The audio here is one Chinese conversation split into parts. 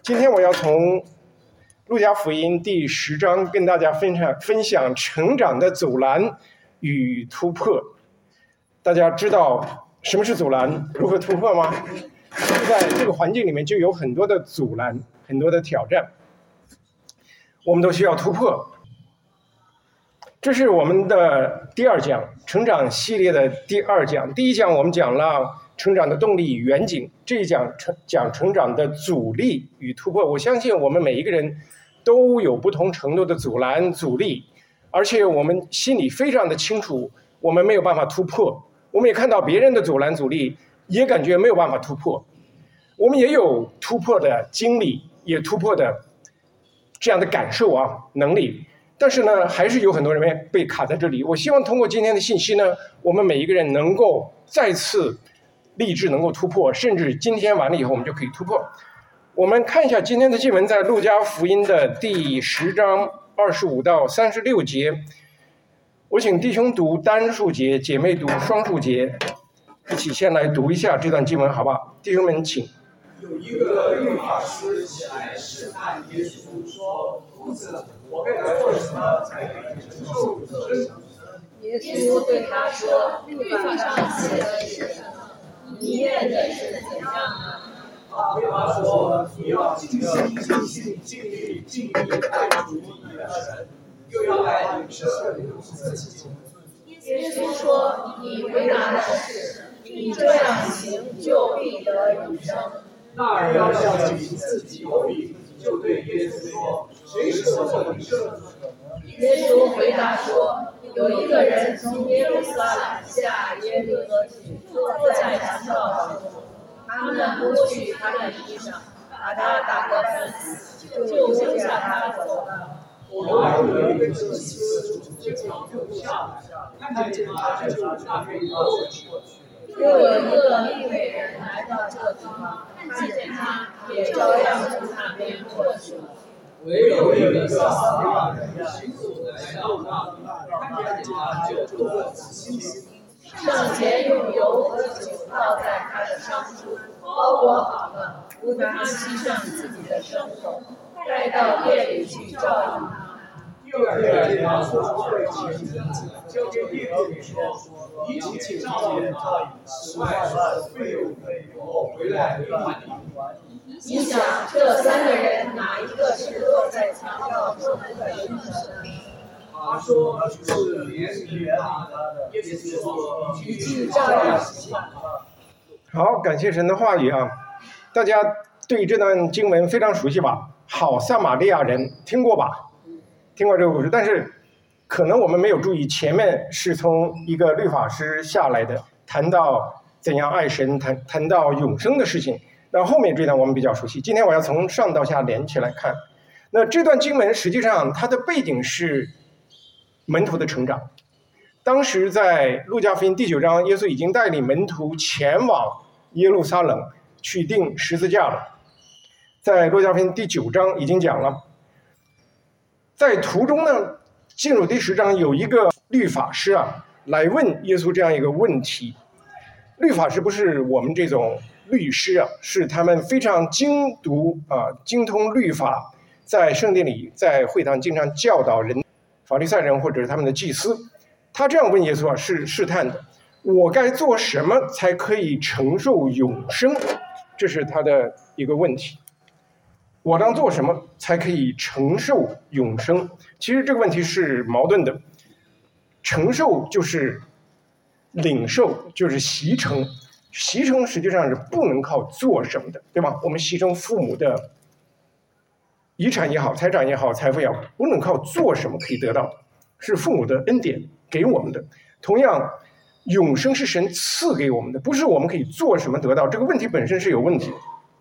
今天我要从路加福音第10章跟大家分享成长的阻拦与突破。大家知道什么是阻拦，如何突破吗？在这个环境里面就有很多的阻拦，很多的挑战，我们都需要突破。这是我们的第2讲，成长系列的第2讲。第1讲我们讲了成长的动力与远景，这一讲讲成长的阻力与突破。我相信我们每一个人都有不同程度的阻拦阻力，而且我们心里非常的清楚，我们没有办法突破。我们也看到别人的阻拦阻力，也感觉没有办法突破。我们也有突破的经历，也突破的这样的感受能力。但是呢，还是有很多人被卡在这里。我希望通过今天的信息呢，我们每一个人能够再次立志，能够突破，甚至今天完了以后，我们就可以突破。我们看一下今天的经文，在路加福音的第10章25到36节。我请弟兄读单数节，姐妹读双数节，一起先来读一下这段经文，好不好？弟兄们，请。 有一个律法师起来试探耶稣，说：“夫子，我该做什么才可以承受永生？” 耶稣对他说：“律法上写的是什么？你念的是怎样啊？” 他回答说：“你要尽心、尽性、尽力、尽力爱主你的神，又要爱你的如自己。” 耶稣说：“你回答的是，你这样行就必得永生。” 那人要向自己有理，就对耶稣说：“谁是我的永生？” 耶稣回答说：“有一个人从耶路撒冷下耶利哥去，坐在传道中，他们剥去他的衣裳，把他打个半死，就丢下他走了。 我有一个祭司就从树下来，看见他就那边过去。 又有一个利未人来到这地方，看见他，也照样从那边过去了。 唯有一个撒玛利亚人行走来到那里，看见他就动了慈心， 上前用油和酒倒在他的伤处，包裹好了，扶他膝上自己的牲口，带到店里去照应他。 第二天拿出2块钱银子，交给店主说：“你请照应他，10万费用，我回来还你。” 你想，这3个人哪一个是落在强盗手中的凶手呢？ 他说：“是连你打的。”耶稣说：“你去照样行。” 好，感谢神的话语啊！大家对这段经文非常熟悉吧？好撒玛利亚人听过吧？听过这个故事，但是可能我们没有注意，前面是从一个律法师下来的，谈到怎样爱神，谈到永生的事情。那后面这段我们比较熟悉。今天我要从上到下连起来看。那这段经文实际上它的背景是门徒的成长。当时在路加福音第9章，耶稣已经带领门徒前往耶路撒冷去钉十字架了。在路加福音第9章已经讲了。在途中呢，进入第10章，有一个律法师来问耶稣这样一个问题。律法师不是我们这种律师是他们非常精通律法，在圣殿里在会堂经常教导人，法利赛人或者是他们的祭司。他这样问耶稣是试探的：我该做什么才可以承受永生？这是他的一个问题。我当做什么才可以承受永生？其实这个问题是矛盾的。承受就是领受，就是习成。习成实际上是不能靠做什么的，对吧？我们牺牲父母的遗产也好，财产也好，财富也好，不能靠做什么可以得到，是父母的恩典给我们的。同样，永生是神赐给我们的，不是我们可以做什么得到。这个问题本身是有问题的。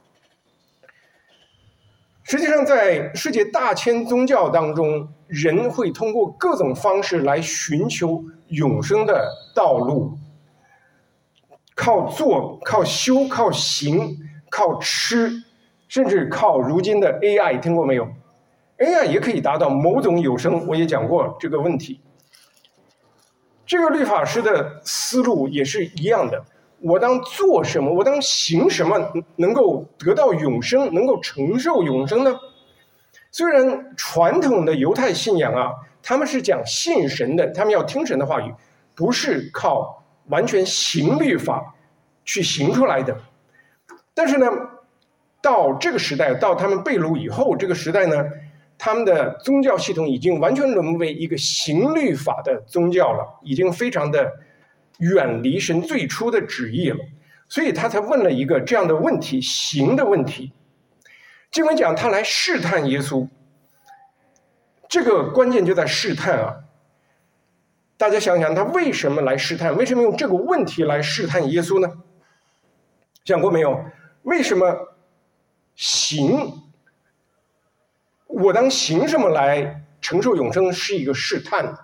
实际上，在世界大千宗教当中，人会通过各种方式来寻求永生的道路，靠做、靠修、靠行、靠吃，甚至靠如今的 AI， 听过没有？ AI 也可以达到某种永生，我也讲过这个问题。这个律法师的思路也是一样的， 我当做什么，我当行什么能够得到永生，能够承受永生呢？虽然传统的犹太信仰啊，他们是讲信神的，他们要听神的话语，不是靠完全行律法去行出来的。但是呢，到这个时代，到他们被掳以后这个时代呢，他们的宗教系统已经完全沦为一个行律法的宗教了，已经非常的远离神最初的旨意了。所以他才问了一个这样的问题，行的问题。经文讲他来试探耶稣，这个关键就在试探啊！大家想想，他为什么来试探？为什么用这个问题来试探耶稣呢？想过没有？为什么行？我当行什么来承受永生是一个试探？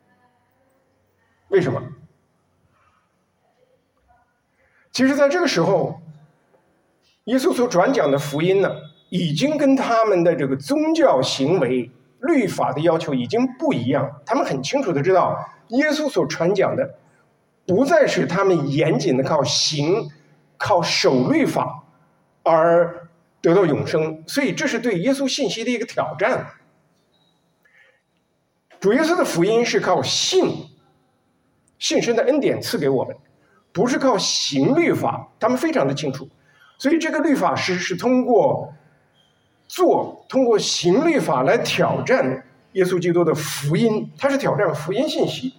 为什么？其实在这个时候，耶稣所传讲的福音呢，已经跟他们的这个宗教行为、律法的要求已经不一样。他们很清楚的知道，耶稣所传讲的不再是他们严谨的靠行、靠守律法而得到永生，所以这是对耶稣信息的一个挑战。主耶稣的福音是靠信神的恩典赐给我们，不是靠行律法，他们非常的清楚。所以这个律法师是通过行律法来挑战耶稣基督的福音，他是挑战福音信息。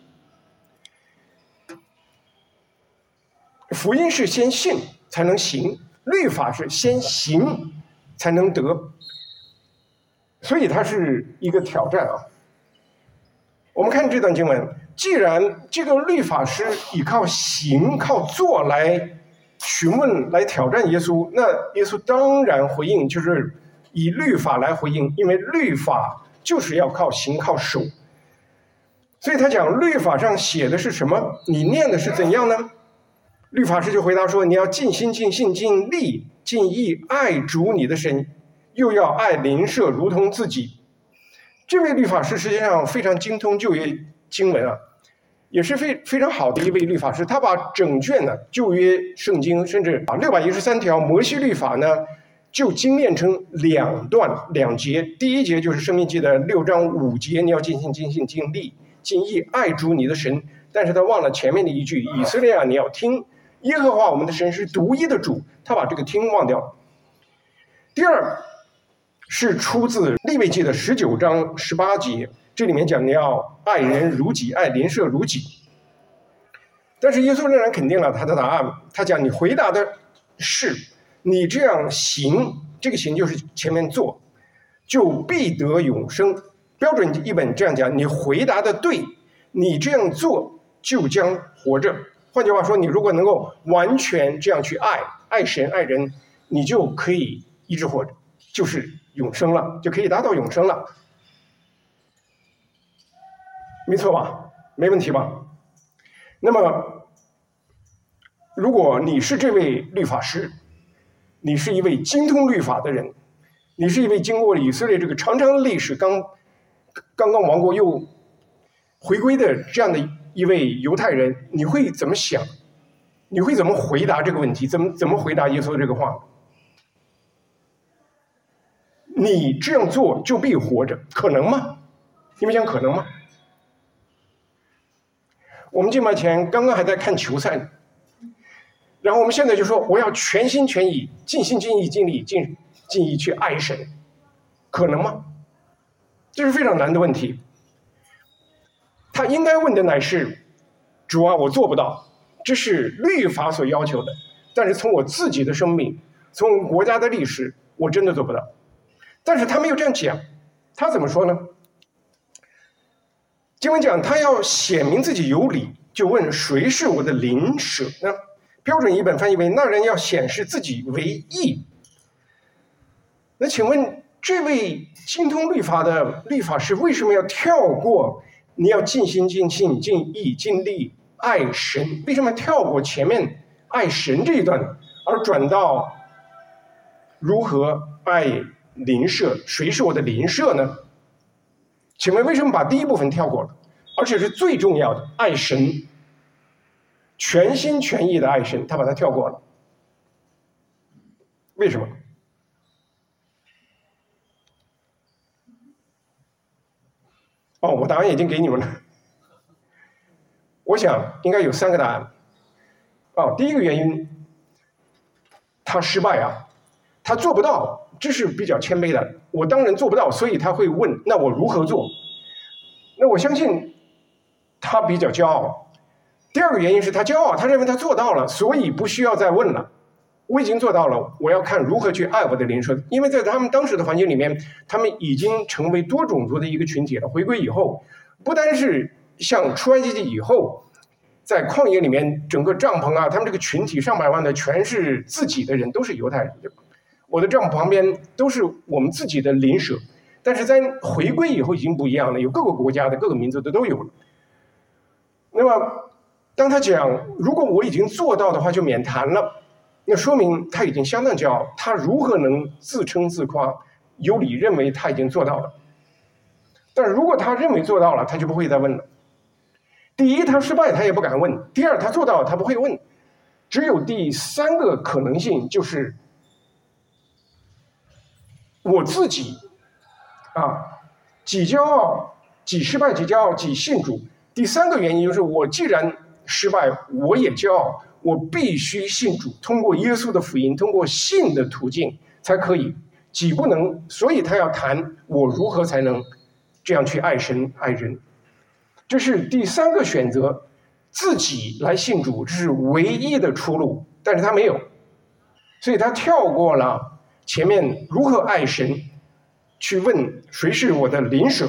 福音是先信才能行，律法是先行才能得，所以它是一个挑战啊。我们看这段经文，既然这个律法师依靠行、靠做来询问、来挑战耶稣，那耶稣当然回应就是以律法来回应，因为律法就是要靠行、靠守。所以他讲律法上写的是什么，你念的是怎样呢？律法师就回答说，你要尽心、尽性、尽力、尽意爱主你的神，又要爱邻舍如同自己。这位律法师实际上非常精通旧约经文啊，也是非常好的一位律法师。他把整卷呢旧约圣经，甚至把613条摩西律法呢，就精炼成2段2节。第一节就是申命记的6章5节，你要尽心、尽性、尽力、尽意爱主你的神。但是他忘了前面的一句，以色列啊，你要听耶和华我们的神是独一的主，他把这个听忘掉了。第二是出自利未记的19章18节，这里面讲你要爱人如己，爱邻舍如己。但是耶稣仍然肯定了他的答案，他讲你回答的是你这样行，这个行就是前面做，就必得永生。标准译本这样讲，你回答的对，你这样做就将活着。换句话说，你如果能够完全这样去爱神爱人，你就可以一直活着，就是永生了，就可以达到永生了。没错吧？没问题吧？那么如果你是这位律法师，你是一位精通律法的人，你是一位经过了以色列这个长长的历史，刚刚亡国又回归的这样的一位犹太人，你会怎么想？你会怎么回答这个问题？怎么回答耶稣这个话？你这样做就必活着，可能吗？你们想可能吗？我们进麦前刚刚还在看球赛，然后我们现在就说我要全心全意、尽心尽意、尽力尽意去爱神，可能吗？这是非常难的问题。他应该问的乃是：主啊，我做不到，这是律法所要求的。但是从我自己的生命，从国家的历史，我真的做不到。但是他没有这样讲，他怎么说呢？经文讲他要显明自己有理，就问谁是我的邻舍呢？标准译本翻译为那人要显示自己为义。那请问这位精通律法的律法师为什么要跳过你要尽心尽性尽意尽力爱神？为什么跳过前面爱神这一段，而转到如何爱邻舍？谁是我的邻舍呢？请问为什么把第一部分跳过了，而且是最重要的爱神？ 全心全意的爱神，他把它跳过了。为什么？哦，我答案已经给你们了。我想应该有3个答案。哦，第一个原因，他失败啊，他做不到，这是比较谦卑的。我当然做不到，所以他会问：那我如何做？那我相信他比较骄傲。第二个原因是他骄傲，他认为他做到了，所以不需要再问了。我已经做到了，我要看如何去爱我的邻舍。因为在他们当时的环境里面，他们已经成为多种族的一个群体了。回归以后，不单是像出埃及记以后，在旷野里面整个帐篷啊，他们这个群体上百万的全是自己的人，都是犹太人，对吧？我的帐篷旁边都是我们自己的邻舍。但是在回归以后已经不一样了，有各个国家的各个民族的都有了。那么当他讲如果我已经做到的话就免谈了，那说明他已经相当骄傲。他如何能自称自夸，有理认为他已经做到了？但是如果他认为做到了，他就不会再问了。第一，他失败他也不敢问；第二，他做到了他不会问。只有第3个可能性，就是我自己几骄傲，几失败，几骄傲，几信主。第3个原因就是我既然失败，我也骄傲，我必须信主，通过耶稣的福音，通过信的途径才可以，己不能。所以他要谈我如何才能这样去爱神爱人。这是第3个选择，自己来信主，这是唯一的出路。但是他没有，所以他跳过了前面如何爱神，去问谁是我的邻舍。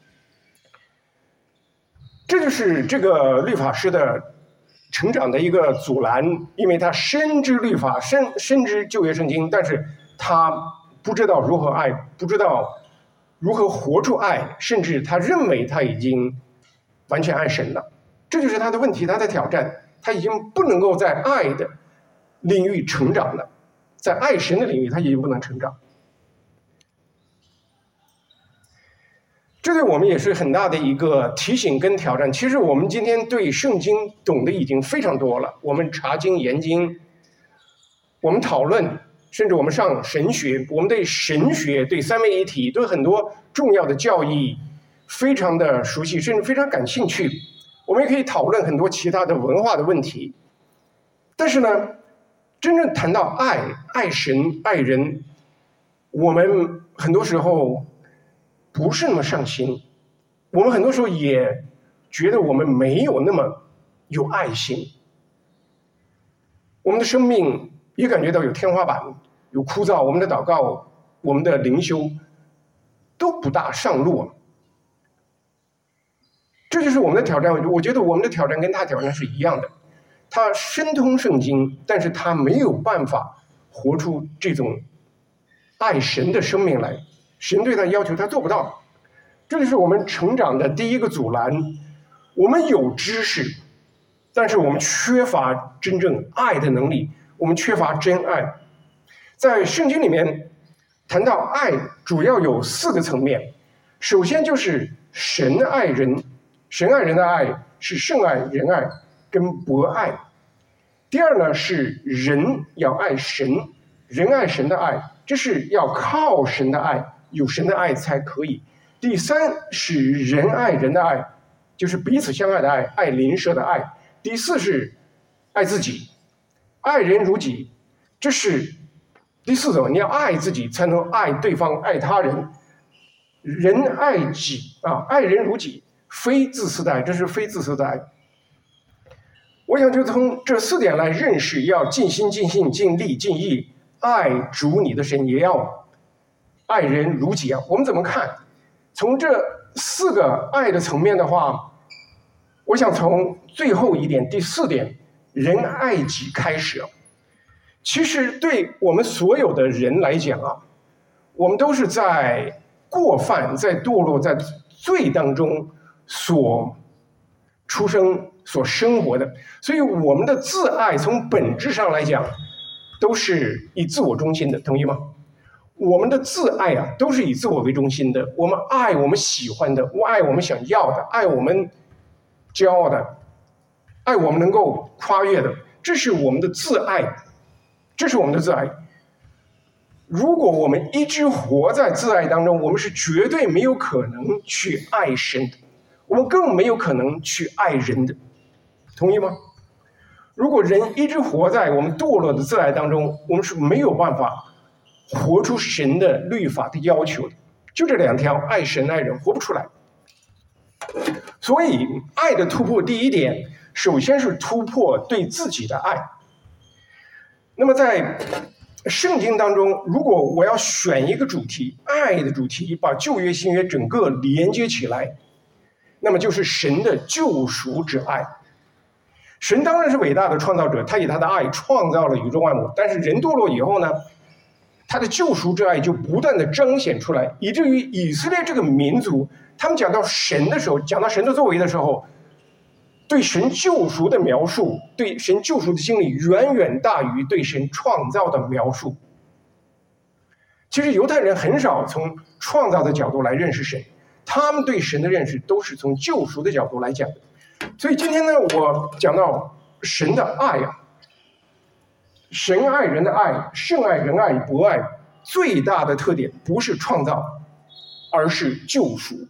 这就是这个律法师的成长的一个阻拦，因为他深知律法，深知旧约圣经，但是他不知道如何爱，不知道如何活出爱，甚至他认为他已经完全爱神了。这就是他的问题，他的挑战，他已经不能够在爱的领域成长了，在爱神的领域他已经不能成长。这对我们也是很大的一个提醒跟挑战。其实我们今天对圣经懂得已经非常多了，我们查经研经，我们讨论，甚至我们上神学，我们对神学，对三位一体，对很多重要的教义非常的熟悉，甚至非常感兴趣。我们也可以讨论很多其他的文化的问题。但是呢，真正谈到爱神爱人，我们很多时候不是那么上心，我们很多时候也觉得我们没有那么有爱心，我们的生命也感觉到有天花板，有枯燥，我们的祷告，我们的灵修都不大上路。这就是我们的挑战。我觉得我们的挑战跟他挑战是一样的，他深通圣经，但是他没有办法活出这种爱神的生命来，神对他要求他做不到。这就是我们成长的第一个阻拦。我们有知识，但是我们缺乏真正爱的能力，我们缺乏真爱。在圣经里面谈到爱主要有4个层面。首先就是神爱人，神爱人的爱是圣爱、仁爱跟博爱。第二呢是人要爱神，人爱神的爱，这是要靠神的爱，有神的爱才可以。第三是人爱人的爱，就是彼此相爱的爱，爱邻舍的爱。第4是爱自己，爱人如己，这是第4种，你要爱自己才能爱对方，爱他人。人爱己爱人如己，非自私的爱，这是非自私的爱。我想就从这4点来认识，要尽心尽性尽力尽意爱主你的神，也要爱人如己啊。我们怎么看？从这4个爱的层面的话，我想从最后一点第4点人爱己开始。其实对我们所有的人来讲我们都是在过犯，在堕落，在罪当中所出生所生活的，所以我们的自爱从本质上来讲都是以自我中心的，同意吗？我们的自爱都是以自我为中心的。我们爱我们喜欢的，爱我们想要的，爱我们骄傲的。 爱我们能够跨越的，这是我们的自爱，这是我们的自爱。如果我们一直活在自爱当中，我们是绝对没有可能去爱神的，我们更没有可能去爱人的，同意吗？如果人一直活在我们堕落的自爱当中，我们是没有办法活出神的律法的要求的，就这两条，爱神爱人，活不出来。所以爱的突破，第一点，首先是突破对自己的爱。那么在圣经当中，如果我要选一个主题，爱的主题，把旧约新约整个连接起来，那么就是神的救赎之爱。神当然是伟大的创造者，他以他的爱创造了宇宙万物，但是人堕落以后呢，他的救赎之爱就不断的彰显出来，以至于以色列这个民族，他们讲到神的时候，讲到神的作为的时候，对神救赎的描述，对神救赎的经历远远大于对神创造的描述。其实犹太人很少从创造的角度来认识神，他们对神的认识都是从救赎的角度来讲的。所以今天呢，我讲到神的爱啊，神爱人的爱，圣爱仁爱博爱，最大的特点不是创造，而是救赎。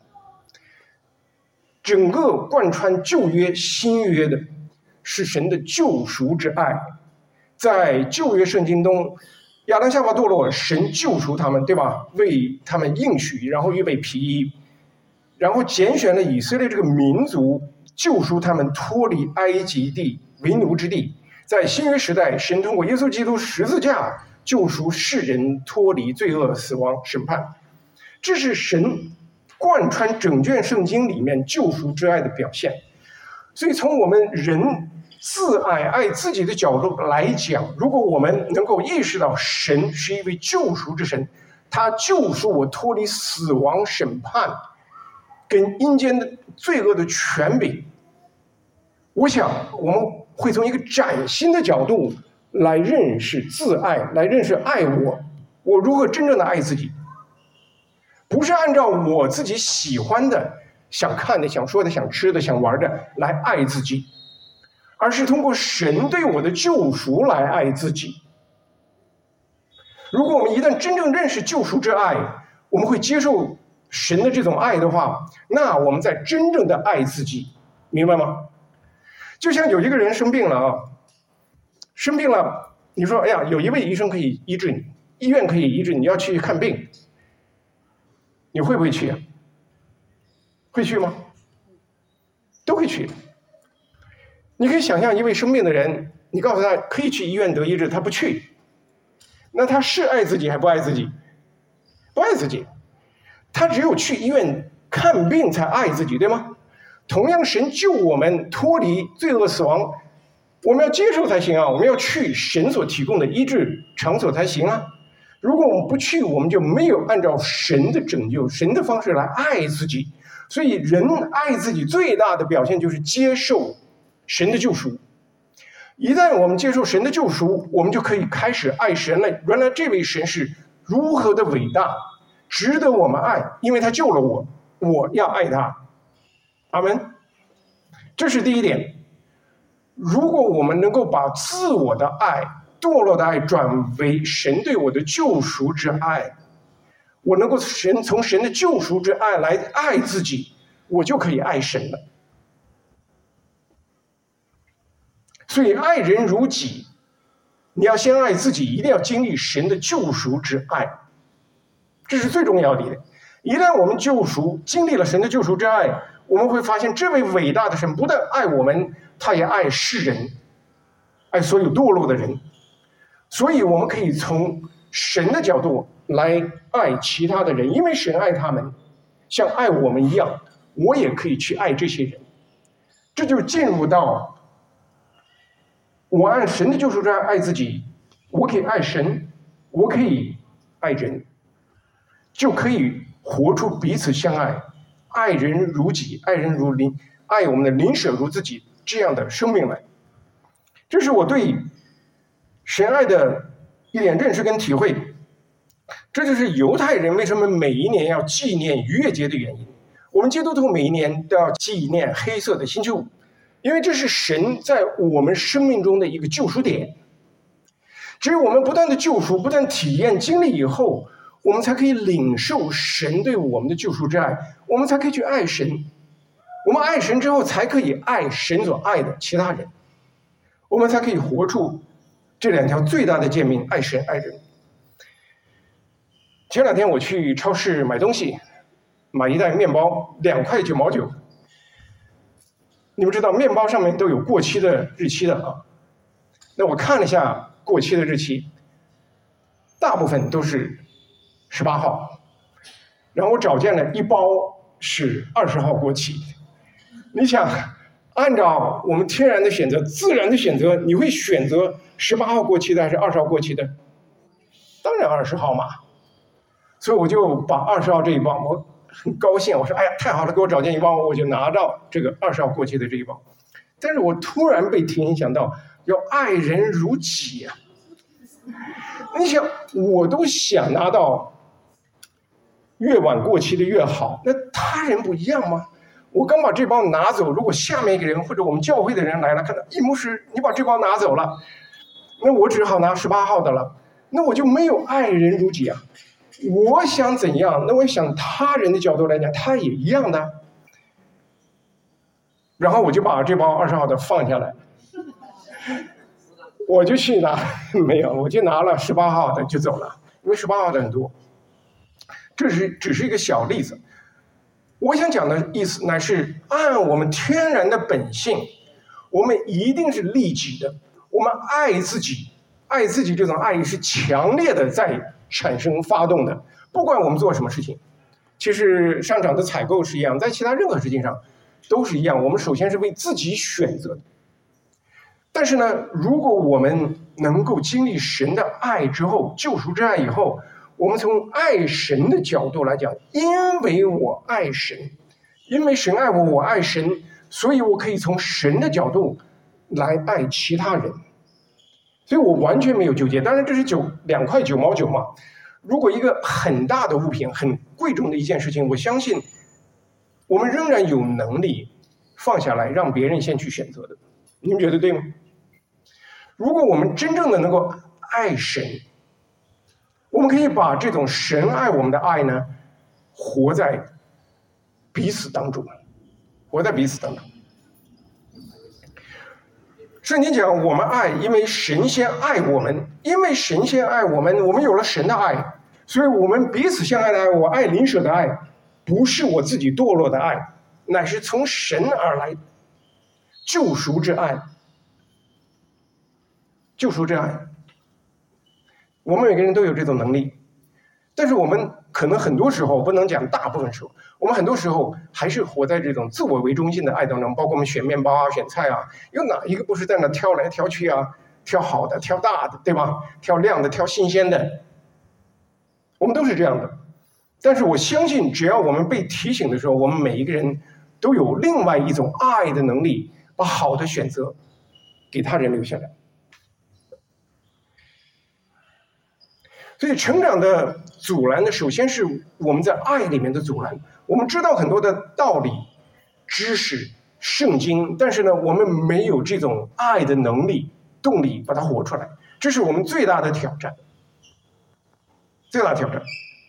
整个贯穿旧约新约的是神的救赎之爱。在旧约圣经中，亚当夏娃堕落，神救赎他们，对吧？为他们应许，然后预备皮衣，然后拣选了以色列这个民族，救赎他们脱离埃及地为奴之地。在新约时代，神通过耶稣基督十字架救赎世人脱离罪恶、死亡、审判。这是神贯穿整卷圣经里面救赎之爱的表现。所以从我们人自爱爱自己的角度来讲，如果我们能够意识到神是一位救赎之神，他救赎我脱离死亡、审判跟阴间的罪恶的权柄，我想我们会从一个崭新的角度来认识自爱，来认识爱我如何真正的爱自己，不是按照我自己喜欢的、想看的、想说的、想吃的、想玩的来爱自己，而是通过神对我的救赎来爱自己。如果我们一旦真正认识救赎之爱，我们会接受神的这种爱的话，那我们在真正的爱自己，明白吗？就像有一个人生病了啊，生病了，你说哎呀，有一位医生可以医治你，医院可以医治你，要去看病，你会不会去啊？会去吗？都会去。你可以想象一位生病的人，你告诉他可以去医院得医治，他不去，那他是爱自己还不爱自己？不爱自己。他只有去医院看病才爱自己，对吗？同样，神救我们脱离罪恶死亡，我们要接受才行啊！我们要去神所提供的医治场所才行啊！如果我们不去，我们就没有按照神的拯救、神的方式来爱自己。所以，人爱自己最大的表现就是接受神的救赎。一旦我们接受神的救赎，我们就可以开始爱神了。原来这位神是如何的伟大，值得我们爱，因为他救了我，我要爱他。阿们。这是第一点。如果我们能够把自我的爱、堕落的爱转为神对我的救赎之爱，我能够从神的救赎之爱来爱自己，我就可以爱神了。所以爱人如己，你要先爱自己，一定要经历神的救赎之爱，这是最重要的。一旦我们经历了神的救赎之爱，我们会发现这位伟大的神不但爱我们，他也爱世人，爱所有堕落的人。所以我们可以从神的角度来爱其他的人，因为神爱他们像爱我们一样，我也可以去爱这些人。这就进入到我按神的救赎之爱爱自己，我可以爱神，我可以爱人，就可以活出彼此相爱，爱人如己，爱人如邻，爱我们的邻舍如自己这样的生命来。这是我对神爱的一点认识跟体会。这就是犹太人为什么每一年要纪念逾越节的原因。我们基督徒每一年都要纪念黑色的星期五， 因为这是神在我们生命中的一个救赎点。只有我们不断的救赎，不断体验经历以后，我们才可以领受神对我们的救赎之爱，我们才可以去爱神。我们爱神之后，才可以爱神所爱的其他人，我们才可以活出这2条最大的诫命：爱神爱人。前2天我去超市买东西，买一袋面包，2块9毛9。你们知道面包上面都有过期的日期的啊？那我看了一下过期的日期，大部分都是18号，然后我找见了一包是20号过期。你想，按照我们天然的选择、自然的选择，你会选择18号过期的还是20号过期的？当然20号嘛。所以我就把20号这一包，我很高兴，我说：“哎呀，太好了，给我找见一包，我就拿到这个20号过期的这一包。”但是我突然被提醒到，要爱人如己啊！你想，我都想拿到越晚过期的越好，那他人不一样吗？我刚把这包拿走，如果下面一个人或者我们教会的人来了，看到牧师你把这包拿走了，那我只好拿18号的了，那我就没有爱人如己啊！我想怎样，那我想他人的角度来讲，他也一样的。然后我就把这包20号的放下来，我就去拿，没有，我就拿了18号的就走了，因为18号的很多。这只是一个小例子。我想讲的意思乃是，按我们天然的本性，我们一定是利己的。我们爱自己，爱自己这种爱是强烈的在产生发动的。不管我们做什么事情，其实商场的采购是一样，在其他任何事情上都是一样。我们首先是为自己选择的。但是呢，如果我们能够经历神的爱之后，救赎之爱以后，我们从爱神的角度来讲，因为我爱神，因为神爱我，我爱神，所以我可以从神的角度来爱其他人，所以我完全没有纠结。当然这是2块9毛9嘛。如果一个很大的物品，很贵重的一件事情，我相信我们仍然有能力放下来，让别人先去选择的。你们觉得对吗？如果我们真正的能够爱神，我们可以把这种神爱我们的爱呢，活在彼此当中，活在彼此当中。圣经讲我们爱，因为神先爱我们，因为神先爱我们，我们有了神的爱，所以我们彼此相爱的爱，我爱邻舍的爱，不是我自己堕落的爱，乃是从神而来，救赎之爱，救赎之爱。我们每个人都有这种能力，但是我们可能很多时候，不能讲大部分时候，我们很多时候还是活在这种自我为中心的爱当中，包括我们选面包啊、选菜啊，有哪一个不是在那挑来挑去啊，挑好的、挑大的，对吧？挑亮的、挑新鲜的，我们都是这样的。但是我相信，只要我们被提醒的时候，我们每一个人都有另外一种爱的能力，把好的选择给他人留下来。所以成长的阻拦呢，首先是我们在爱里面的阻拦。我们知道很多的道理、知识、圣经，但是呢，我们没有这种爱的能力、动力把它活出来，这是我们最大的挑战。最大的挑战。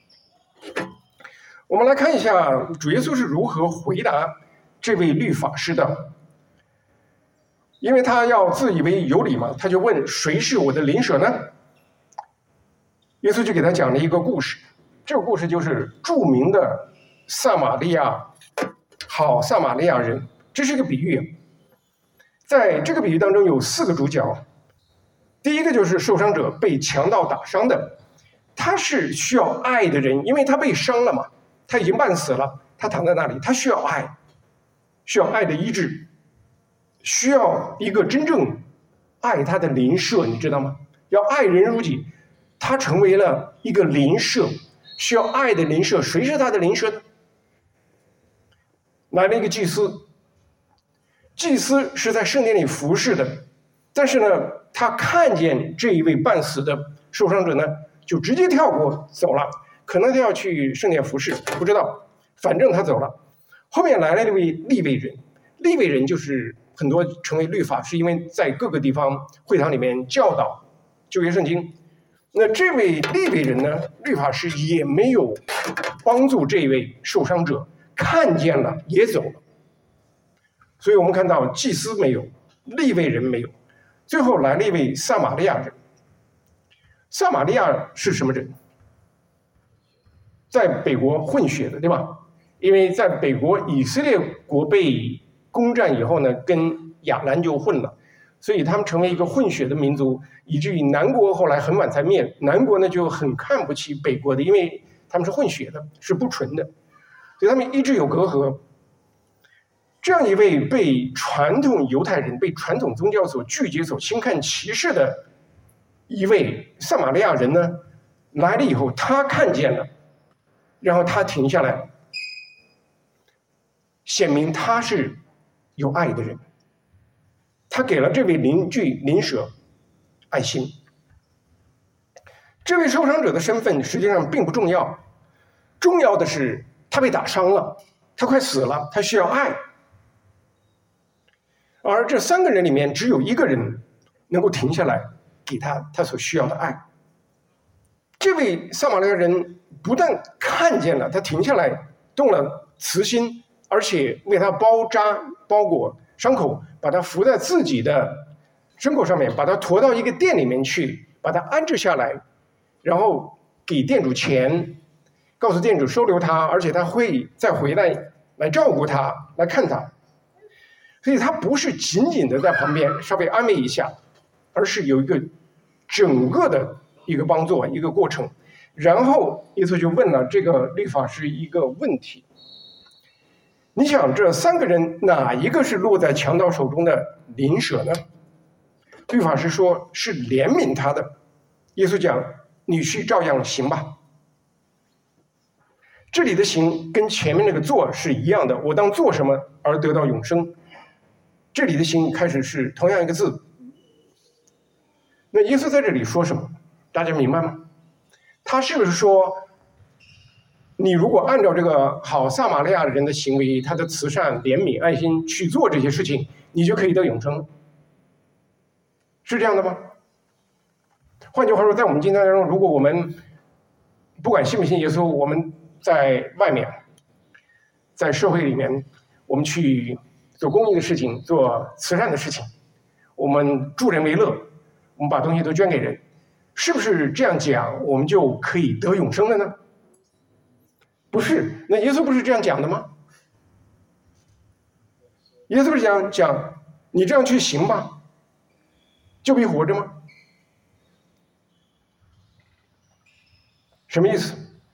我们来看一下主耶稣是如何回答这位律法师的。因为他要自以为有理嘛，他就问谁是我的邻舍呢？耶稣就给他讲了一个故事，这个故事就是著名的撒玛利亚人，这是一个比喻。在这个比喻当中有4个主角，第一个就是受伤者，被强盗打伤的，他是需要爱的人，因为他被伤了嘛，他已经半死了，他躺在那里，他需要爱，需要爱的医治，需要一个真正爱他的邻舍，你知道吗？要爱人如己。他成为了一个邻舍，需要爱的邻舍。谁是他的邻舍呢？来了一个祭司，祭司是在圣殿里服侍的，但是呢，他看见这一位半死的受伤者呢，就直接跳过走了，可能他要去圣殿服侍，不知道，反正他走了。后面来了一位利未人，利未人就是很多成为律法，是因为在各个地方会堂里面教导旧约圣经。那这位利未人呢，律法师也没有帮助这位受伤者，看见了也走了。所以我们看到祭司没有，利未人没有，最后来了一位撒玛利亚人。撒玛利亚是什么人？在北国混血的，对吧？因为在北国以色列国被攻占以后呢，跟亚兰就混了，所以他们成为一个混血的民族，以至于南国后来很晚才灭。南国呢就很看不起北国的，因为他们是混血的，是不纯的，所以他们一直有隔阂。这样一位被传统犹太人、被传统宗教所拒绝、所轻看、歧视的一位撒玛利亚人呢，来了以后，他看见了，然后他停下来，显明他是有爱的人。他给了这位邻舍爱心。这位受伤者的身份实际上并不重要，重要的是他被打伤了，他快死了，他需要爱。而这3个人里面，只有1个人能够停下来给他所需要的爱。这位撒玛利亚人不但看见了，他停下来动了慈心，而且为他包裹伤口，把他扶在自己的牲口上面，把他驮到一个店里面去，把他安置下来，然后给店主钱，告诉店主收留他，而且他会再回来照顾他，来看他。所以他不是仅仅的在旁边稍微安慰一下，而是有一个整个的一个帮助，一个过程。然后耶稣就问了这个律法师一个问题：你想这3个人哪一个是落在强盗手中的邻舍呢？律法师说是怜悯他的。耶稣讲你去照样行吧。这里的行跟前面那个做是一样的，我当做什么而得到永生。这里的行开始是同样一个字。那耶稣在这里说什么？大家明白吗？他是不是说，你如果按照这个好撒玛利亚人的行为，他的慈善、怜悯、爱心去做这些事情，你就可以得永生？是这样的吗？换句话说，在我们今天当中，如果我们不管信不信耶稣，我们在外面，在社会里面，我们去做公益的事情，做慈善的事情，我们助人为乐，我们把东西都捐给人，是不是这样讲我们就可以得永生了呢？不是。那耶稣不是这样讲的吗？耶稣不是讲你这样去行吧，就比活着吗？什么意思？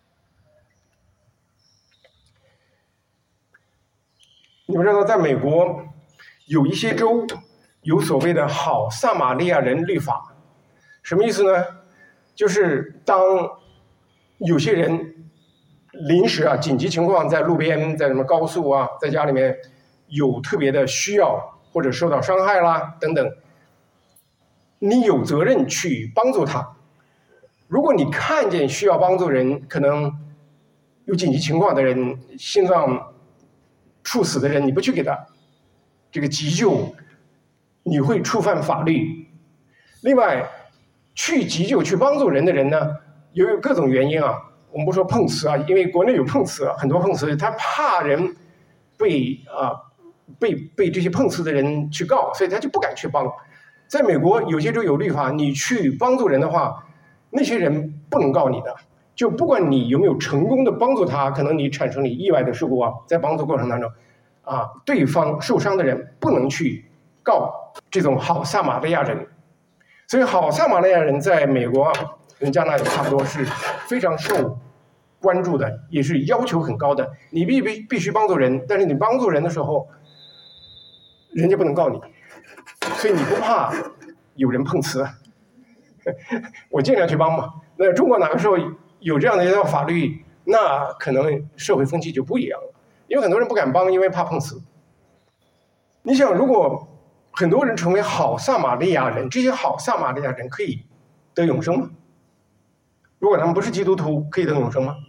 你们知道，在美国有一些州有所谓的好撒玛利亚人律法，什么意思呢？就是当有些人临时紧急情况在路边，在什么高速在家里面有特别的需要，或者受到伤害啦等等，你有责任去帮助他。如果你看见需要帮助人，可能有紧急情况的人，心脏猝死的人，你不去给他这个急救，你会触犯法律。另外，去急救去帮助人的人呢，由于各种原因我们不说碰瓷因为国内有碰瓷很多碰瓷，他怕人被这些碰瓷的人去告，所以他就不敢去帮。在美国有些州有律法，你去帮助人的话，那些人不能告你的，就不管你有没有成功的帮助他，可能你产生了意外的事故在帮助过程当中对方受伤的人不能去告这种好撒玛利亚人。所以好撒玛利亚人在美国跟加拿大也差不多是非常受关注的，也是要求很高的。你必须帮助人，但是你帮助人的时候，人家不能告你，所以你不怕有人碰瓷，我尽量去帮嘛。那中国哪个时候有这样的一条法律，那可能社会风气就不一样了，因为很多人不敢帮，因为怕碰瓷。你想，如果很多人成为好撒玛利亚人，这些好撒玛利亚人可以得永生吗？如果他们不是基督徒，可以得永生吗？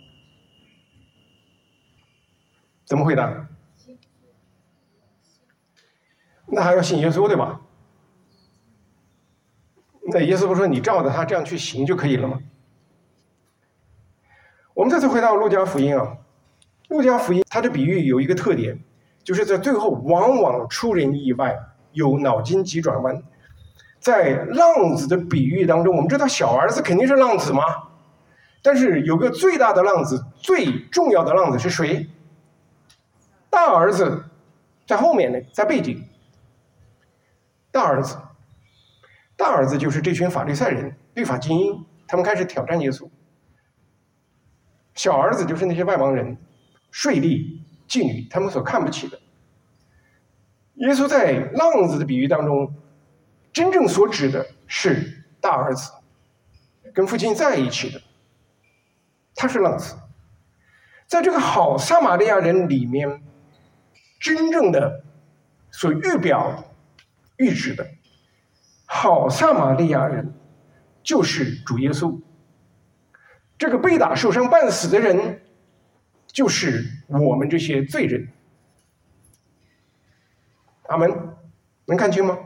怎么回答？ 那还要信耶稣，对吧？那耶稣不说你照着他这样去行就可以了吗？我们再次回到路加福音啊，路加福音它的比喻有一个特点，就是在最后往往出人意外，有脑筋急转弯。在浪子的比喻当中，我们知道小儿子肯定是浪子吗？但是有个最大的浪子，最重要的浪子是谁？大儿子在后面呢，在背景。大儿子就是这群法利赛人、律法精英，他们开始挑战耶稣。小儿子就是那些外邦人、税吏、妓女，他们所看不起的。耶稣在浪子的比喻当中，真正所指的是大儿子，跟父亲在一起的，他是浪子。在这个好撒玛利亚人里面，真正的所预指的好撒玛利亚人就是主耶稣。这个被打受伤半死的人就是我们这些罪人。阿们，能看清吗？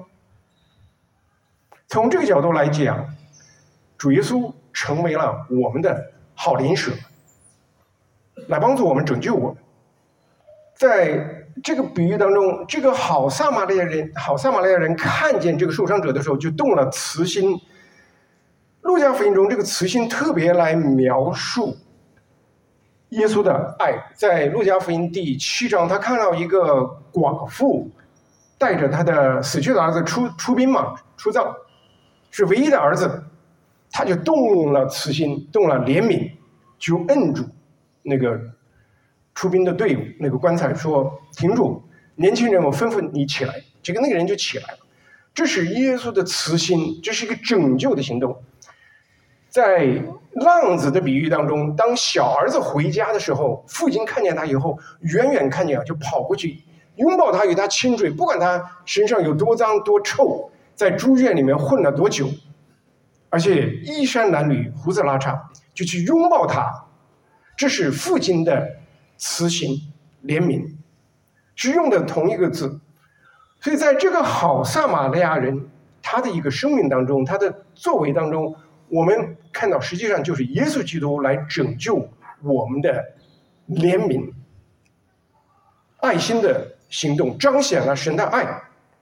从这个角度来讲，主耶稣成为了我们的好邻舍，来帮助我们拯救我们。在这个比喻当中，这个好撒玛利亚人看见这个受伤者的时候，就动了慈心。路加福音中这个慈心特别来描述耶稣的爱。在路加福音第7章，他看到一个寡妇带着他的死去的儿子出殡嘛，出葬，是唯一的儿子，他就动了慈心，动了怜悯，就摁住那个出殡的队伍，那个棺材说：“停住，年轻人，我吩咐你起来。”那个人就起来了。这是耶稣的慈心，这是一个拯救的行动。在浪子的比喻当中，当小儿子回家的时候，父亲看见他以后，远远看见就跑过去拥抱他，与他亲嘴，不管他身上有多脏多臭，在猪圈里面混了多久，而且衣衫褴褛，胡子拉碴，就去拥抱他。这是父亲的慈心怜悯，是用的同一个字。所以在这个好撒玛利亚人他的一个生命当中，他的作为当中，我们看到实际上就是耶稣基督来拯救我们的怜悯、爱心的行动，彰显了神的爱。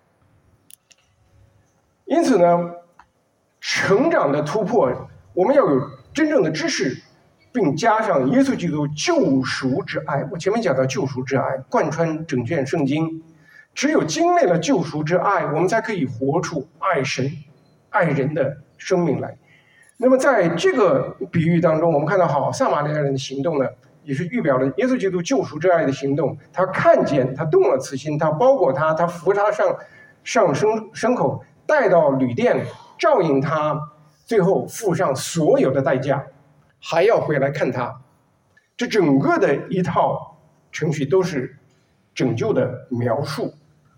因此呢，成长的突破，我们要有真正的知识，并加上耶稣基督救赎之爱。我前面讲到救赎之爱贯穿整卷圣经，只有经历了救赎之爱，我们才可以活出爱神、爱人的生命来。那么在这个比喻当中，我们看到好撒玛利亚人的行动呢，也是预表了耶稣基督救赎之爱的行动。他看见，他动了慈心，他包裹他，他扶他上牲口，带到旅店，照应他，最后付上所有的代价，还要回来看他。这整个的一套程序都是拯救的描述。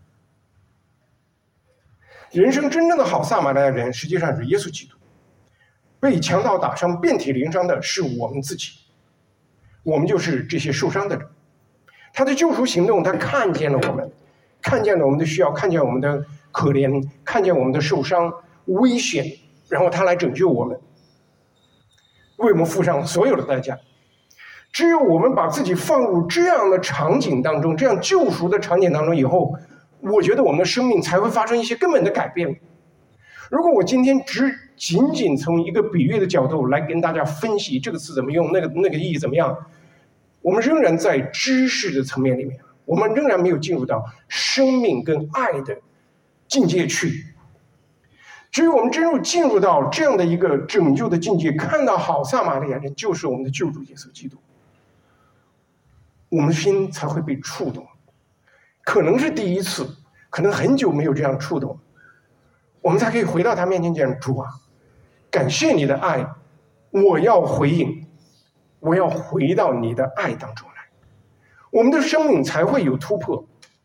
人生真正的好撒玛利亚人，实际上是耶稣基督。被强盗打伤遍体鳞伤的是我们自己，我们就是这些受伤的人。他的救赎行动，他看见了我们，看见了我们的需要，看见我们的可怜，看见我们的受伤危险，然后他来拯救我们，为我们付上所有的代价。只有我们把自己放入这样的场景当中，这样救赎的场景当中以后，我觉得我们的生命才会发生一些根本的改变。如果我今天仅仅从一个比喻的角度来跟大家分析这个词怎么用，那个意义怎么样，我们仍然在知识的层面里面，我们仍然没有进入到生命跟爱的境界去。只有我们真正进入到这样的一个拯救的境界，看到好撒玛利亚人就是我们的救主耶稣基督，我们的心才会被触动。可能是第一次，可能很久没有这样触动，我们才可以回到他面前讲：主啊，感谢你的爱，我要回应，我要回到你的爱当中来。我们的生命才会有突破，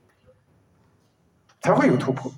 才会有突破。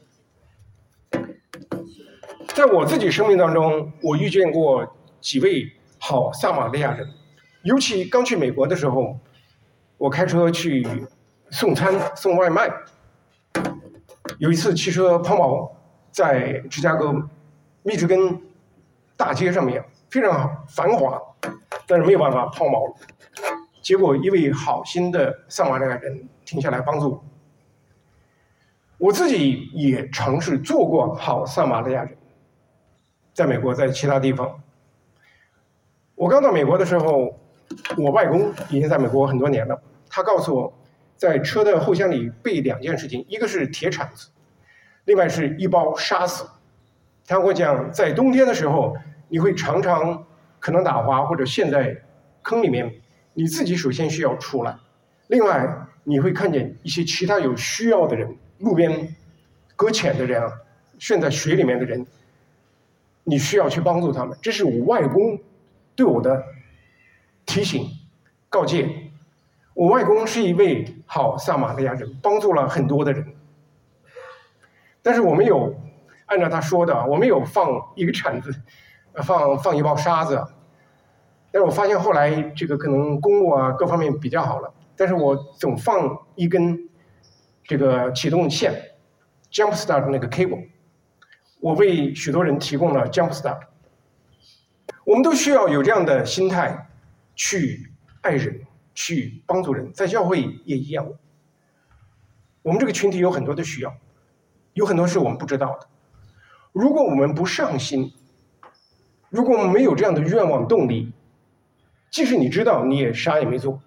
在我自己生命当中，我遇见过几位好撒玛利亚人，尤其刚去美国的时候，我开车去送餐送外卖， 有一次汽车抛锚在芝加哥密芝根大街上面，非常繁华，但是没有办法抛锚了。结果一位好心的撒玛利亚人停下来帮助我。我自己也尝试做过好撒玛利亚人，在美国，在其他地方。我刚到美国的时候，我外公已经在美国很多年了，他告诉我，在车的后箱里备2件事情，一个是铁铲子，另外是一包沙子。他跟我讲，在冬天的时候，你会常常可能打滑或者陷在坑里面，你自己首先需要出来，另外你会看见一些其他有需要的人，路边搁浅的人啊，陷在水里面的人，你需要去帮助他们。这是我外公对我的提醒告诫。我外公是一位好撒玛利亚人，帮助了很多的人。但是我没有按照他说的，我没有放一个铲子，放一包沙子。但是我发现后来这个可能公路啊各方面比较好了，但是我总放一根这个启动线 jump start 的那个 cable， 我为许多人提供了 jump start。我们都需要有这样的心态去爱人，去帮助人，在教会也一样。我们这个群体有很多的需要，有很多是我们不知道的。如果我们不上心，如果我们没有这样的愿望动力，即使你知道，你也啥也没做。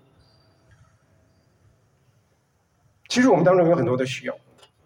其实我们当中有很多的需要。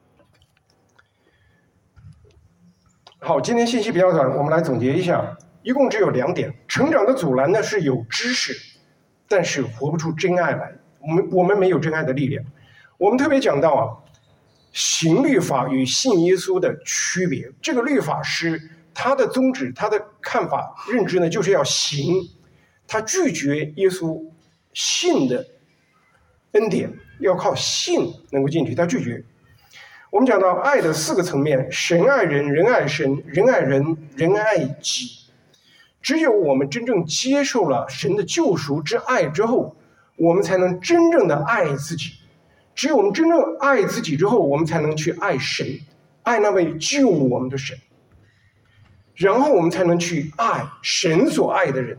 好，今天信息比较短，我们来总结一下，一共只有2点。成长的阻拦呢是有知识，但是活不出真爱来。我们没有真爱的力量。我们特别讲到啊，行律法与信耶稣的区别。这个律法师他的宗旨、他的看法、认知呢，就是要行。他拒绝耶稣信的恩典，要靠信能够进去，他拒绝。我们讲到爱的4个层面：神爱人，人爱神，人爱人，人爱己。只有我们真正接受了神的救赎之爱之后，我们才能真正的爱自己。只有我们真正爱自己之后，我们才能去爱神，爱那位救我们的神，然后我们才能去爱神所爱的人。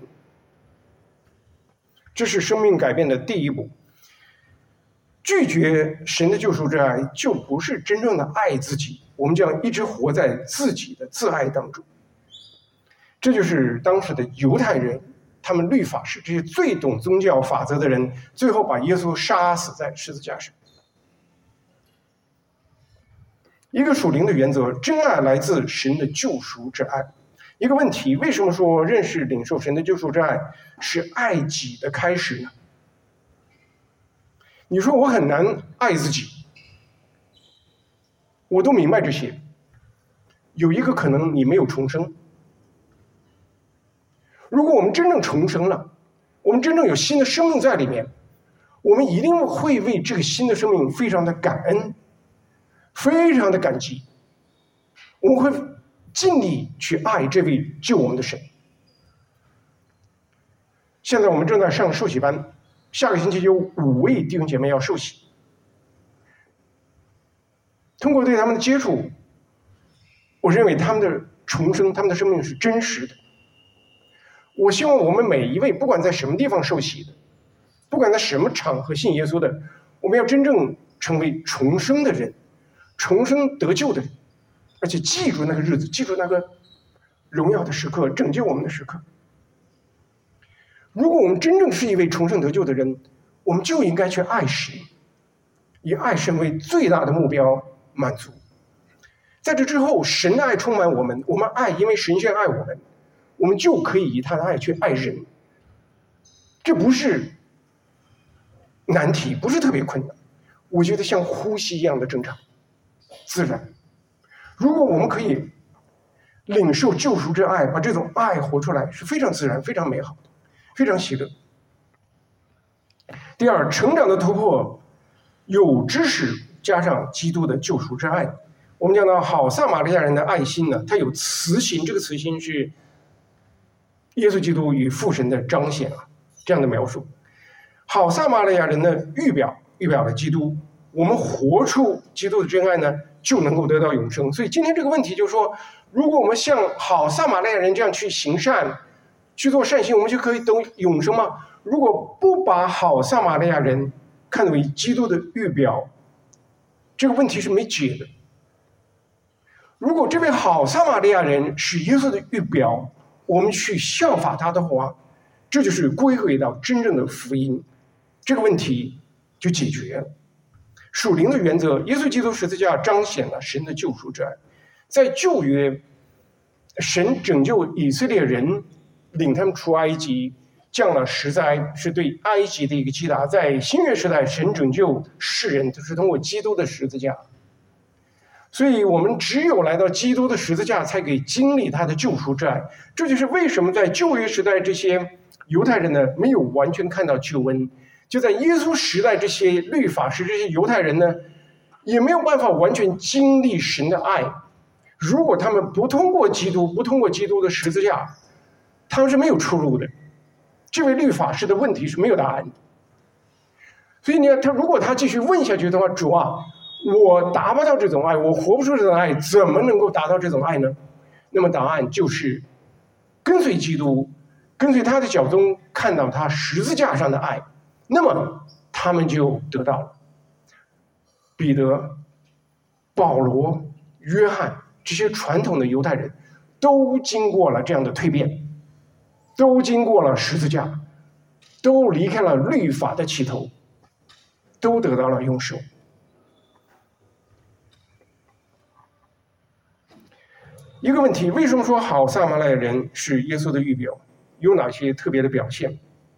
这是生命改变的第一步。拒绝神的救赎之爱，就不是真正的爱自己，我们将一直活在自己的自爱当中。这就是当时的犹太人，他们律法师，这些最懂宗教法则的人，最后把耶稣杀死在十字架上。一个属灵的原则，真爱来自神的救赎之爱。一个问题，为什么说认识领受神的救赎之爱是爱己的开始呢？你说我很难爱自己，我都明白这些。有一个可能，你没有重生。如果我们真正重生了，我们真正有新的生命在里面，我们一定会为这个新的生命非常的感恩，非常的感激。我们会尽力去爱这位救我们的神。现在我们正在上受洗班，下个星期有5位弟兄姐妹要受洗。通过对他们的接触，我认为他们的重生，他们的生命是真实的。我希望我们每一位，不管在什么地方受洗的，不管在什么场合信耶稣的，我们要真正成为重生的人，重生得救的人，而且记住那个日子，记住那个荣耀的时刻，拯救我们的时刻。如果我们真正是一位重生得救的人，我们就应该去爱神，以爱神为最大的目标满足。在这之后，神的爱充满我们，我们爱，因为神先爱我们，我们就可以以他的爱去爱人。这不是难题，不是特别困难，我觉得像呼吸一样的正常自然。如果我们可以领受救赎之爱，把这种爱活出来，是非常自然、非常美好的，非常喜乐。第二，成长的突破有知识加上基督的救赎之爱。我们讲到好撒玛利亚人的爱心呢，它有慈心，这个慈心是耶稣基督与父神的彰显啊，这样的描述。好撒玛利亚人的预表了基督。我们活出基督的真爱呢， 就能够得到永生。所以今天这个问题就是说，如果我们像好撒玛利亚人这样去行善，去做善行，我们就可以得永生吗？如果不把好撒玛利亚人看为基督的预表，这个问题是没解的。如果这位好撒玛利亚人是耶稣的预表，我们去效法他的话，这就是归回到真正的福音，这个问题就解决了。属灵的原则，耶稣基督十字架彰显了神的救赎之爱。在旧约，神拯救以色列人，领他们出埃及，降了十灾，是对埃及的一个击打。在新约时代，神拯救世人，就是通过基督的十字架。所以我们只有来到基督的十字架，才可以经历他的救赎之爱。这就是为什么在旧约时代，这些犹太人呢没有完全看到救恩，就在耶稣时代，这些律法师、这些犹太人呢，也没有办法完全经历神的爱。如果他们不通过基督，不通过基督的十字架，他们是没有出路的。这位律法师的问题是没有答案的。所以呢，如果他继续问下去的话，主啊，我达不到这种爱，我活不出这种爱，怎么能够达到这种爱呢？那么答案就是跟随基督，跟随他的脚踪，看到他十字架上的爱，那么他们就得到了。彼得、保罗、约翰这些传统的犹太人都经过了这样的蜕变，都经过了十字架，都离开了律法的起头，都得到了永生。一个问题，为什么说好撒玛利亚人是耶稣的预表？有哪些特别的表现？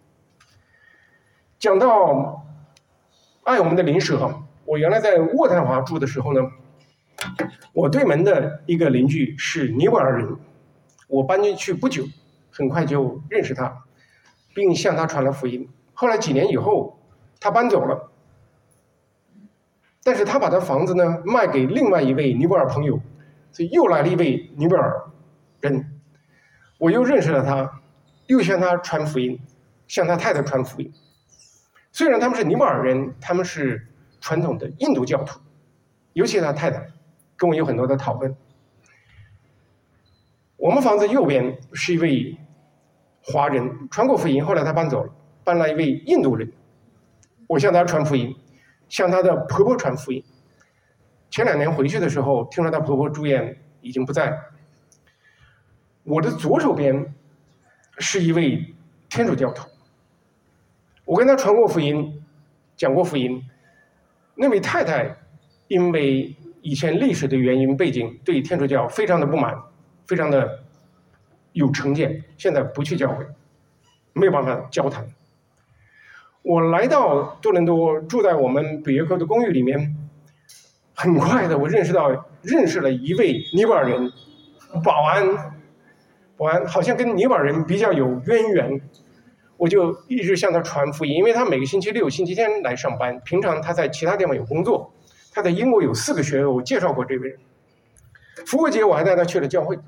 讲到爱我们的邻舍，我原来在渥太华住的时候呢，我对门的一个邻居是尼泊尔人，我搬进去不久，很快就认识他，并向他传了福音。后来几年以后，他搬走了，但是他把他房子呢卖给另外一位尼泊尔朋友，所以又来了一位尼泊尔人，我又认识了他，又向他传福音，向他太太传福音。虽然他们是尼泊尔人，他们是传统的印度教徒，尤其他太太跟我有很多的讨论。我们房子右边是一位华人，传过福音，后来他搬走了，搬来一位印度人，我向他传福音，向他的婆婆传福音。前2年回去的时候，听说她婆婆住院，已经不在了。我的左手边是一位天主教徒，我跟他传过福音，讲过福音。那位太太因为以前历史的原因背景，对天主教非常的不满，非常的有成见，现在不去教会，没有办法交谈。我来到多伦多，住在我们北约克的公寓里面，很快的我认识了一位尼泊尔人，保安好像跟尼泊尔人比较有渊源，我就一直向他传福音，因为他每个星期六、星期天来上班，平常他在其他地方有工作。他在英国有4个学位，我介绍过这位人。复活节我还带他去了教会。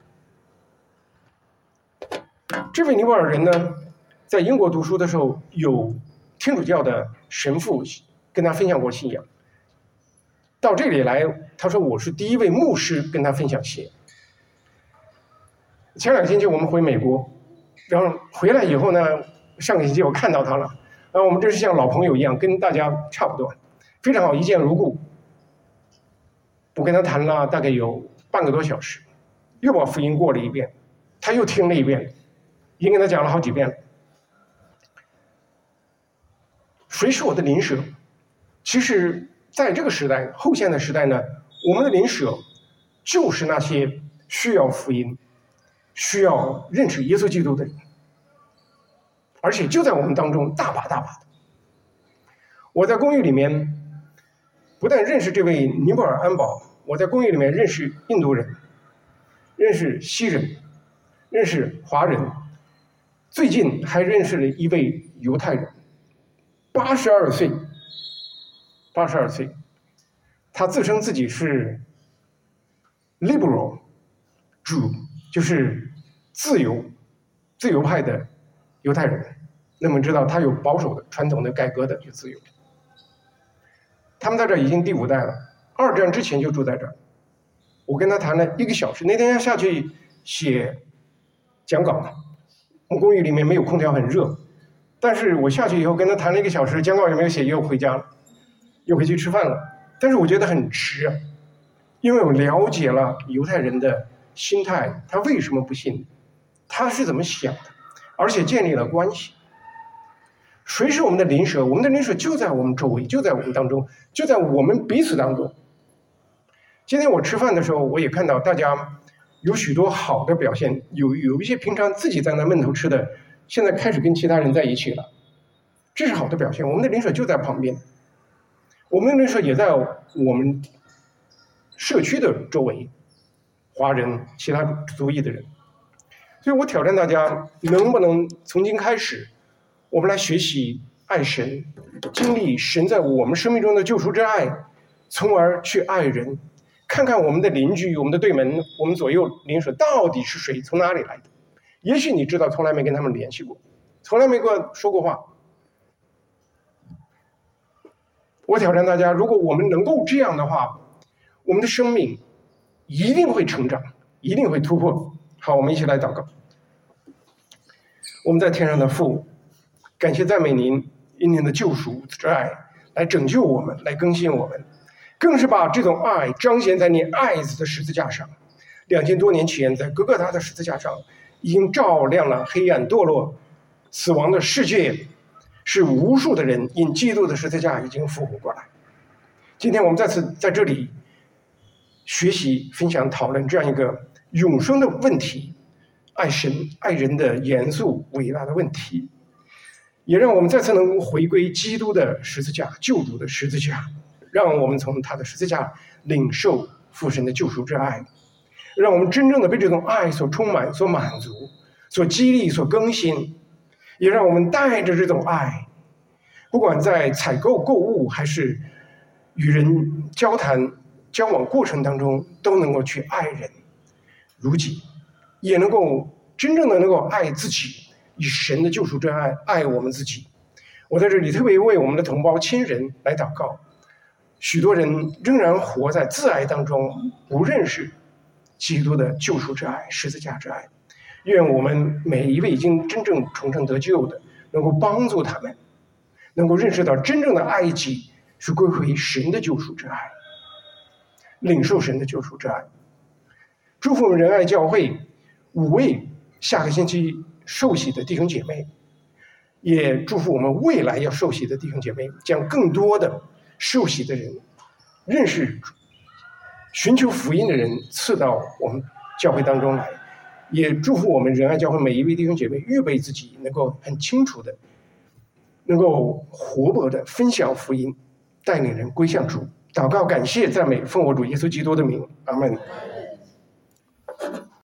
这位尼泊尔人呢，在英国读书的时候，有天主教的神父跟他分享过信仰。到这里来，他说我是第一位牧师跟他分享信仰。前2个星期我们回美国，然后回来以后呢，上个星期我看到他了，然后我们这是像老朋友一样，跟大家差不多，非常好，一见如故。我跟他谈了大概有半个多小时，又把福音过了一遍，他又听了一遍，已经跟他讲了好几遍了。谁是我的邻舍？其实在这个时代，后现代时代呢，我们的邻舍就是那些需要福音、需要认识耶稣基督的人，而且就在我们当中大把大把的。我在公寓里面不但认识这位尼泊尔安保，我在公寓里面认识印度人，认识西人，认识华人，最近还认识了一位犹太人，82岁，他自称自己是 liberal 主，就是自由派的犹太人。那么知道他有保守的、传统的、改革的，有自由。他们在这儿已经第5代了，2战之前就住在这儿， 我跟他谈了1个小时。那天要下去写讲稿，我们公寓里面没有空调，很热。但是我下去以后跟他谈了1个小时，讲稿也没有写，又回家了，又回去吃饭了。但是我觉得很值啊，因为我了解了犹太人的心态，他为什么不信，他是怎么想的，而且建立了关系。谁是我们的邻舍？我们的邻舍就在我们周围，就在我们当中，就在我们彼此当中。今天我吃饭的时候，我也看到大家有许多好的表现，有一些平常自己在那闷头吃的，现在开始跟其他人在一起了，这是好的表现。我们的邻舍就在旁边，我们的邻舍也在我们社区的周围，华人、其他族裔的人。所以我挑战大家，能不能从今开始，我们来学习爱神，经历神在我们生命中的救赎之爱，从而去爱人。看看我们的邻居、我们的对门、我们左右邻舍到底是谁，从哪里来的？也许你知道，从来没跟他们联系过，从来没跟我说过话。我挑战大家，如果我们能够这样的话，我们的生命一定会成长，一定会突破。好，我们一起来祷告。我们在天上的父，感谢赞美您，因您的救赎之爱来拯救我们，来更新我们，更是把这种爱彰显在您爱子的十字架上。2000多年前，在哥哥他的十字架上，已经照亮了黑暗堕落、死亡的世界，是无数的人因基督的十字架已经复活过来。今天我们再次在这里学习、分享、讨论这样一个永生的问题，爱神、爱人的严肃伟大的问题，也让我们再次能够回归基督的十字架、救主的十字架，让我们从他的十字架领受父神的救赎之爱，让我们真正的被这种爱所充满、所满足、所激励、所更新，也让我们带着这种爱，不管在采购、购物还是与人交谈、交往过程当中，都能够去爱人如己，也能够真正的能够爱自己，以神的救赎之爱爱我们自己。我在这里特别为我们的同胞亲人来祷告，许多人仍然活在自爱当中，不认识基督的救赎之爱、十字架之爱。愿我们每一位已经真正重生得救的，能够帮助他们，能够认识到真正的爱己是归回神的救赎之爱，领受神的救赎之爱。祝福我们仁爱教会5位下个星期受洗的弟兄姐妹，也祝福我们未来要受洗的弟兄姐妹，将更多的受洗的人认识、寻求福音的人赐到我们教会当中来。也祝福我们仁爱教会每一位弟兄姐妹预备自己，能够很清楚的、能够活泼的分享福音，带领人归向主。祷告、感谢、赞美，奉我主耶稣基督的名，阿们。